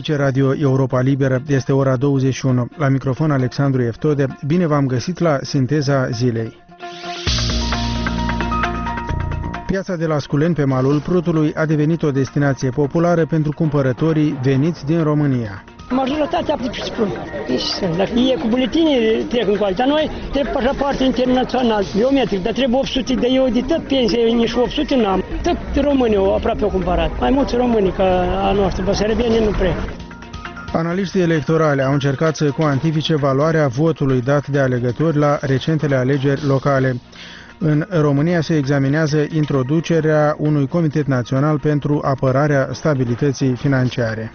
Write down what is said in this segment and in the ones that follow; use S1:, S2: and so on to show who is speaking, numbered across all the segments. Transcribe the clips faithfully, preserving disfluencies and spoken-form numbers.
S1: Aici Radio Europa Liberă, este ora douăzeci și unu. La microfon Alexandru Eftode. Bine v-am găsit la Sinteza Zilei. Piața de la Sculeni, pe malul Prutului, a devenit o destinație populară pentru cumpărătorii veniți din România.
S2: Majoritatea pe Prut. Dacă e cu buletine, trec în coală. Dar noi trebuie pașaport internațional, biometric, dar trebuie opt sute de euro de tot pensie, nici opt sute n-am. Tot românii au aproape au cumpărat. Mai mulți români ca a noastră, băsărăbeni nu prea.
S1: Analiștii electorale au încercat să cuantifice valoarea votului dat de alegători la recentele alegeri locale. În România se examinează introducerea unui Comitet Național pentru apărarea stabilității financiare.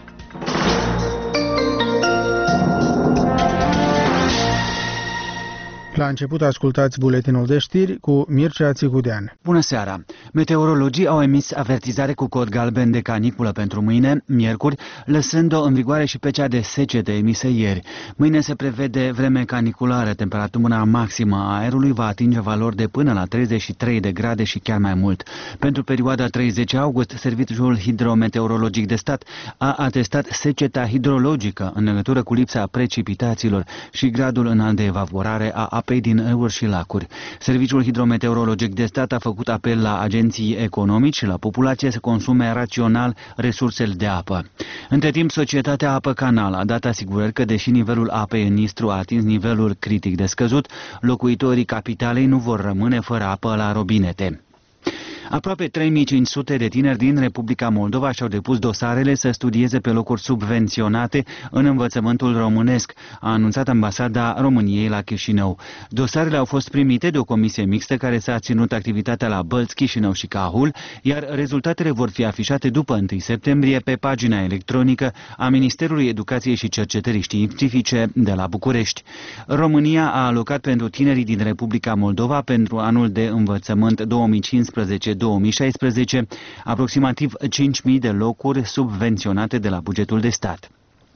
S1: La început ascultați buletinul de știri cu Mircea Țicudean.
S3: Bună seara! Meteorologii au emis avertizare cu cod galben de caniculă pentru mâine, miercuri, lăsând-o în vigoare și pe cea de secete emisă ieri. Mâine se prevede vreme caniculară, temperatura maximă a aerului va atinge valori de până la treizeci și trei de grade și chiar mai mult. Pentru perioada treizeci august, Serviciul Hidrometeorologic de Stat a atestat seceta hidrologică în legătură cu lipsa precipitațiilor și gradul înalt de evaporare a apei din râuri și lacuri. Serviciul Hidrometeorologic de Stat a făcut apel la agenții economici și la populație să consume rațional resursele de apă. Între timp, Societatea Apă Canal a dat asigurări că, deși nivelul apei în Nistru a atins nivelul critic de scăzut, locuitorii capitalei nu vor rămâne fără apă la robinete. Aproape trei mii cinci sute de tineri din Republica Moldova și-au depus dosarele să studieze pe locuri subvenționate în învățământul românesc, a anunțat Ambasada României la Chișinău. Dosarele au fost primite de o comisie mixtă care s-a ținut activitatea la Bălți, Chișinău și Cahul, iar rezultatele vor fi afișate după întâi septembrie pe pagina electronică a Ministerului Educației și Cercetării Științifice de la București. România a alocat pentru tinerii din Republica Moldova pentru anul de învățământ două mii cincisprezece două mii șaisprezece, aproximativ cinci mii de locuri subvenționate de la bugetul de stat.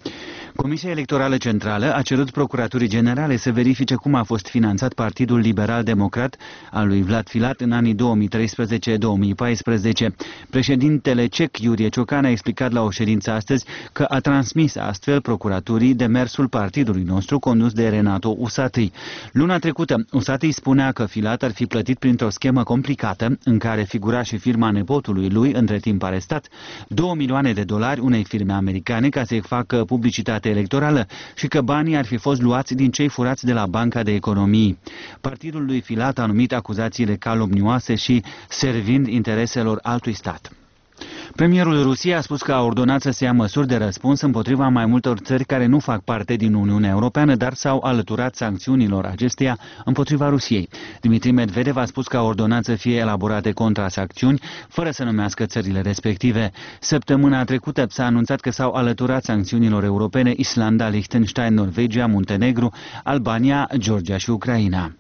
S3: Comisia Electorală Centrală a cerut Procuraturii Generale să verifice cum a fost finanțat Partidul Liberal Democrat al lui Vlad Filat în anii două mii treisprezece două mii paisprezece. Președintele cec Iurie Ciocan a explicat la o ședință astăzi că a transmis astfel Procuraturii demersul partidului nostru condus de Renato Usatîi. Luna trecută, Usatîi spunea că Filat ar fi plătit printr-o schemă complicată în care figura și firma nepotului lui, între timp arestat, două milioane de dolari unei firme americane ca să-i facă publicitate electorală și că banii ar fi fost luați din cei furați de la Banca de Economii. Partidul lui Filat a numit acuzațiile calomnioase și servind intereselor altui stat. Premierul Rusiei a spus că a ordonat să se ia măsuri de răspuns împotriva mai multor țări care nu fac parte din Uniunea Europeană, dar s-au alăturat sancțiunilor acesteia împotriva Rusiei. Dmitri Medvedev a spus că a ordonat să fie elaborate contrasancțiuni, fără să numească țările respective. Săptămâna trecută s-a anunțat că s-au alăturat sancțiunilor europene Islanda, Liechtenstein, Norvegia, Muntenegru, Albania, Georgia și Ucraina.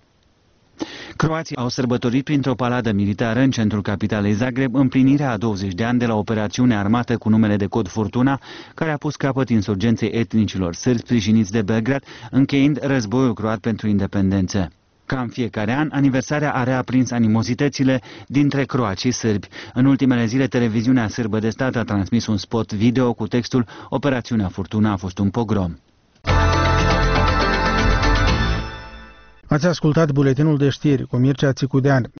S3: Croații au sărbătorit printr-o paradă militară în centrul capitalei Zagreb împlinirea a douăzeci de ani de la operațiunea armată cu numele de cod Furtuna, care a pus capăt insurgenței etnicilor sârbi sprijiniți de Belgrad, încheiind războiul croat pentru independență. Ca în fiecare an, aniversarea a reaprins animozitățile dintre croați și sârbi. În ultimele zile, televiziunea sârbă de stat a transmis un spot video cu textul "Operațiunea Furtuna a fost un pogrom".
S1: Ați ascultat buletinul de știri cu Mircea Țicudean.